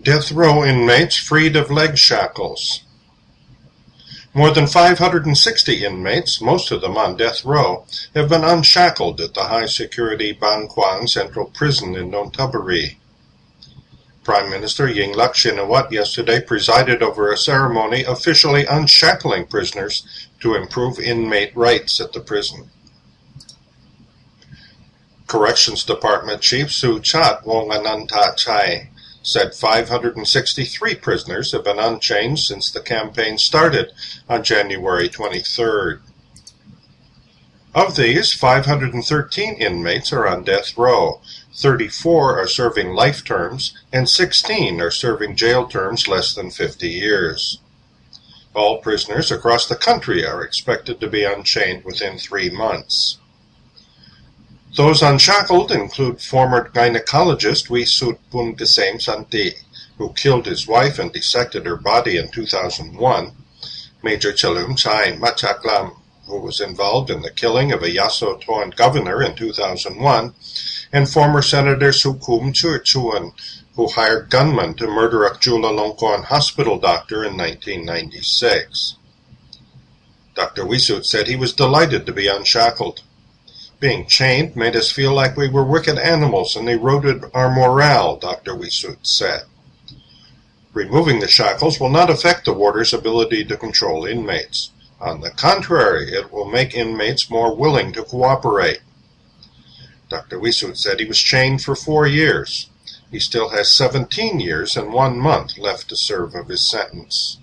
Death row inmates freed of leg shackles. More than 560 inmates, most of them on death row, have been unshackled at the high-security Ban Quang Central Prison in Nonthaburi. Prime Minister Yingluck Shinawatra yesterday presided over a ceremony officially unshackling prisoners to improve inmate rights at the prison. Corrections Department Chief Suchat Wonganantachai said 563 prisoners have been unchained since the campaign started on January 23rd. Of these, 513 inmates are on death row, 34 are serving life terms, and 16 are serving jail terms less than 50 years. All prisoners across the country are expected to be unchained within 3 months. Those unshackled include former gynecologist Wisut Pungasame Santi, who killed his wife and dissected her body in 2001, Major Chalum Chai Machaklam, who was involved in the killing of a Yasothon governor in 2001, and former Senator Sukum Churchuan, who hired gunmen to murder a Chulalongkorn hospital doctor in 1996. Dr. Wisut said he was delighted to be unshackled. Being chained made us feel like we were wicked animals and eroded our morale, Dr. Wisut said. Removing the shackles will not affect the warder's ability to control inmates. On the contrary, it will make inmates more willing to cooperate. Dr. Wisut said he was chained for 4 years. He still has 17 years and 1 month left to serve of his sentence.